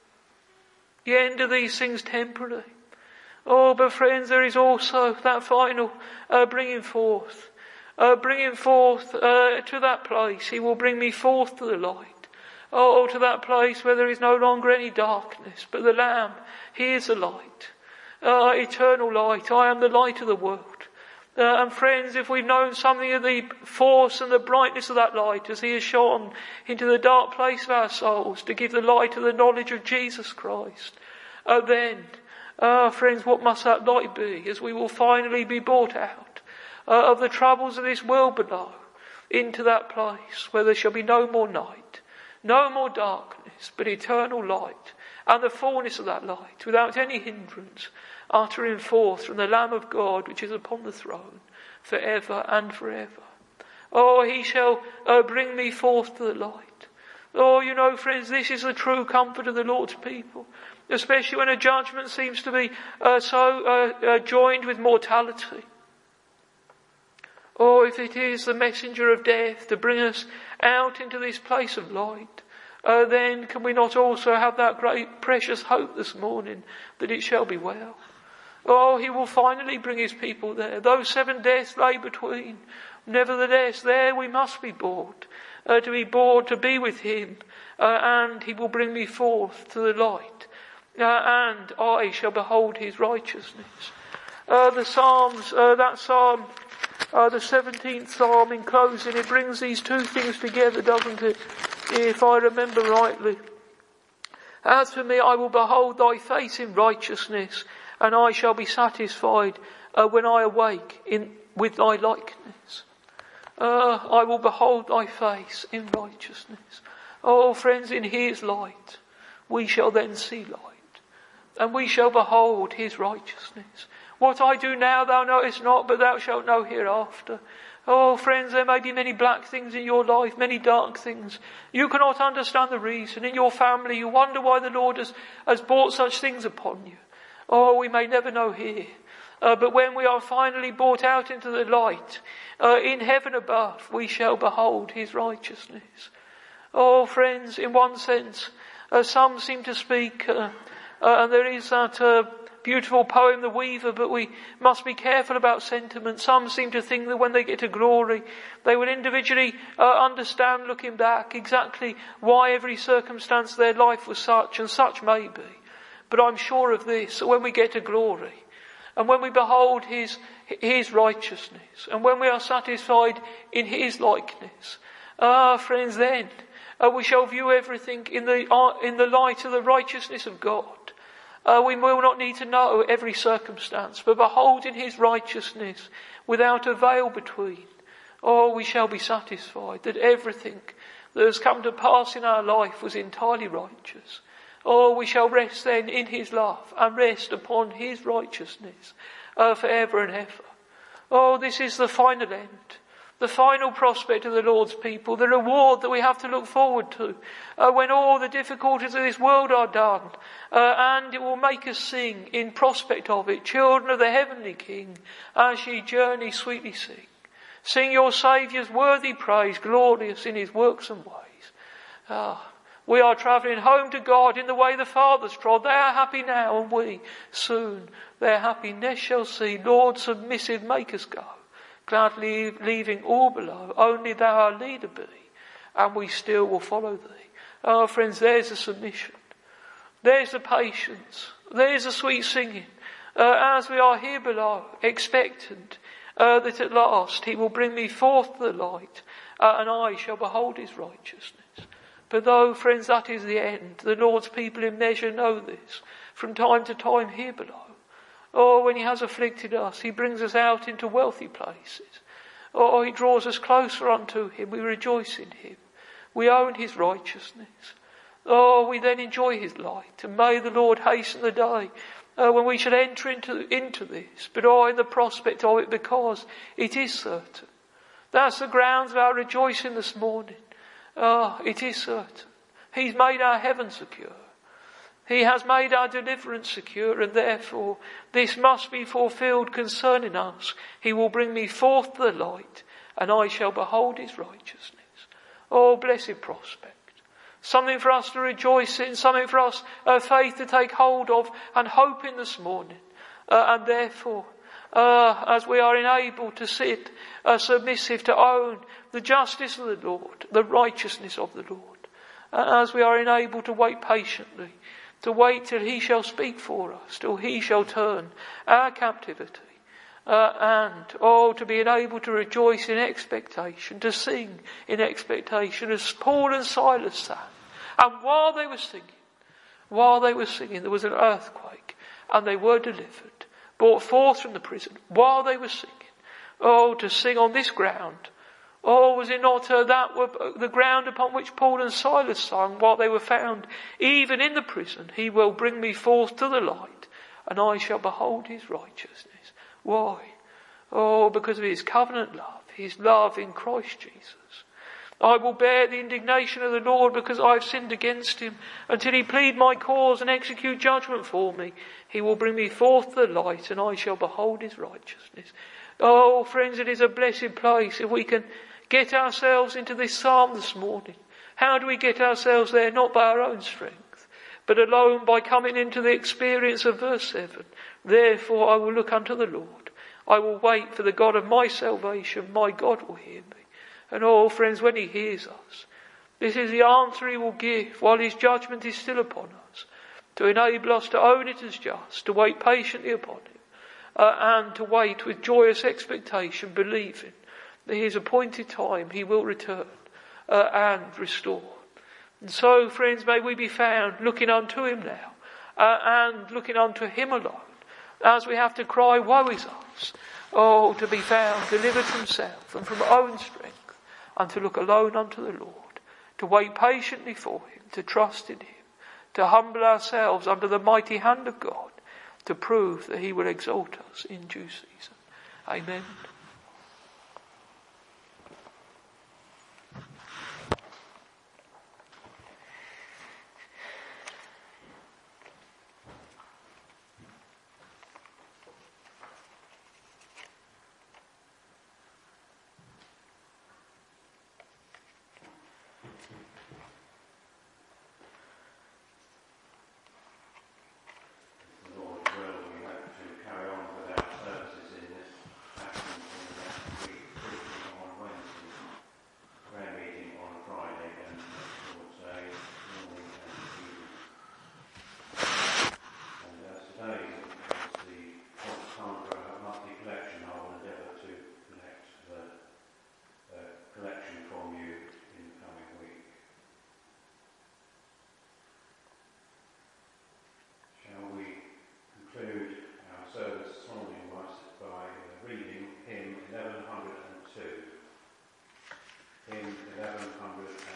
[SPEAKER 2] The end of these things temporarily. Oh, but friends, there is also that final uh, bringing forth. Uh, bringing forth uh, to that place. He will bring me forth to the light. Oh, to that place where there is no longer any darkness, but the Lamb, he is the light. Uh, eternal light. I am the light of the world. Uh, and friends, if we've known something of the force and the brightness of that light as he has shone into the dark place of our souls to give the light of the knowledge of Jesus Christ, uh, then, uh, friends, what must that light be as we will finally be brought out uh, of the troubles of this world below into that place where there shall be no more night, no more darkness, but eternal light and the fullness of that light without any hindrance, uttering forth from the Lamb of God which is upon the throne for ever and forever. Oh, he shall uh, bring me forth to the light. Oh, you know, friends, this is the true comfort of the Lord's people, especially when a judgment seems to be uh, so uh, uh, joined with mortality. Or if it is the messenger of death to bring us out into this place of light, uh, then can we not also have that great precious hope this morning that it shall be well? Oh, he will finally bring his people there. Those seven deaths lay between. Nevertheless, there we must be brought, uh, to be brought to be with him, uh, and he will bring me forth to the light, uh, and I shall behold his righteousness. Uh, the Psalms, uh, that Psalm, uh, the seventeenth Psalm in closing, it brings these two things together, doesn't it? If I remember rightly. As for me, I will behold thy face in righteousness, and I shall be satisfied uh, when I awake in with thy likeness. Uh, I will behold thy face in righteousness. Oh, friends, in his light we shall then see light, and we shall behold his righteousness. What I do now thou knowest not, but thou shalt know hereafter. Oh, friends, there may be many black things in your life, many dark things. You cannot understand the reason. In your family, you wonder why the Lord has, has brought such things upon you. Oh, we may never know here. Uh, but when we are finally brought out into the light, uh, in heaven above, we shall behold his righteousness. Oh, friends, in one sense, uh, some seem to speak, uh, uh, and there is that uh, beautiful poem, The Weaver, but we must be careful about sentiment. Some seem to think that when they get to glory, they will individually uh, understand, looking back, exactly why every circumstance of their life was such, and such may be. But I'm sure of this, that when we get to glory, and when we behold his, his righteousness, and when we are satisfied in his likeness, ah, friends, then uh, we shall view everything in the, uh, in the light of the righteousness of God. Uh, we will not need to know every circumstance, but beholding his righteousness without a veil between, oh, we shall be satisfied that everything that has come to pass in our life was entirely righteous. Oh, we shall rest then in his love and rest upon his righteousness uh, forever and ever. Oh, this is the final end. The final prospect of the Lord's people, the reward that we have to look forward to uh, when all the difficulties of this world are done, uh, and it will make us sing in prospect of it, children of the heavenly King, as ye journey sweetly sing. Sing your Saviour's worthy praise, glorious in his works and ways. Ah, we are travelling home to God in the way the fathers trod. They are happy now, and we soon their happiness shall see. Lord, submissive, make us go, gladly leaving all below. Only thou our leader be, and we still will follow thee. Oh, friends, there's the submission. There's the patience. There's the sweet singing. Uh, as we are here below, expectant uh, that at last he will bring me forth to the light, uh, and I shall behold his righteousness. But though, friends, that is the end, the Lord's people in measure know this from time to time here below. Oh, when he has afflicted us, he brings us out into wealthy places. Oh, he draws us closer unto him. We rejoice in him. We own his righteousness. Oh, we then enjoy his light. And may the Lord hasten the day uh, when we shall enter into, into this. But oh, in the prospect of it, because it is certain. That's the grounds of our rejoicing this morning. Oh, it is certain. He's made our heaven secure. He has made our deliverance secure, and therefore this must be fulfilled concerning us. He will bring me forth to the light, and I shall behold his righteousness. Oh, blessed prospect. Something for us to rejoice in, something for us, uh, faith to take hold of and hope in this morning. Uh, and therefore, uh, as we are enabled to sit uh, submissive, to own the justice of the Lord, the righteousness of the Lord, uh, as we are enabled to wait patiently, to wait till he shall speak for us, till he shall turn our captivity. Uh, and, oh, to be enabled to rejoice in expectation, to sing in expectation, as Paul and Silas sang. And while they were singing, while they were singing, there was an earthquake, and they were delivered, brought forth from the prison, while they were singing. Oh, to sing on this ground. Oh, was it not uh, that were the ground upon which Paul and Silas sung while they were found, even in the prison? He will bring me forth to the light, and I shall behold his righteousness. Why? Oh, because of his covenant love, his love in Christ Jesus. I will bear the indignation of the Lord because I have sinned against him, until he plead my cause and execute judgment for me. He will bring me forth to the light, and I shall behold his righteousness. Oh, friends, it is a blessed place if we can get ourselves into this psalm this morning. How do we get ourselves there? Not by our own strength, but alone by coming into the experience of verse seven. Therefore I will look unto the Lord. I will wait for the God of my salvation. My God will hear me. And oh, friends, when he hears us, this is the answer he will give while his judgment is still upon us, to enable us to own it as just, to wait patiently upon him, uh, and to wait with joyous expectation, believing that his appointed time he will return uh, and restore. And so, friends, may we be found looking unto him now, uh, and looking unto him alone, as we have to cry, woe is us. Oh, to be found delivered from self and from own strength, and to look alone unto the Lord, to wait patiently for him, to trust in him, to humble ourselves under the mighty hand of God, to prove that he will exalt us in due season. Amen.
[SPEAKER 1] eleven oh two. Hymn eleven oh two.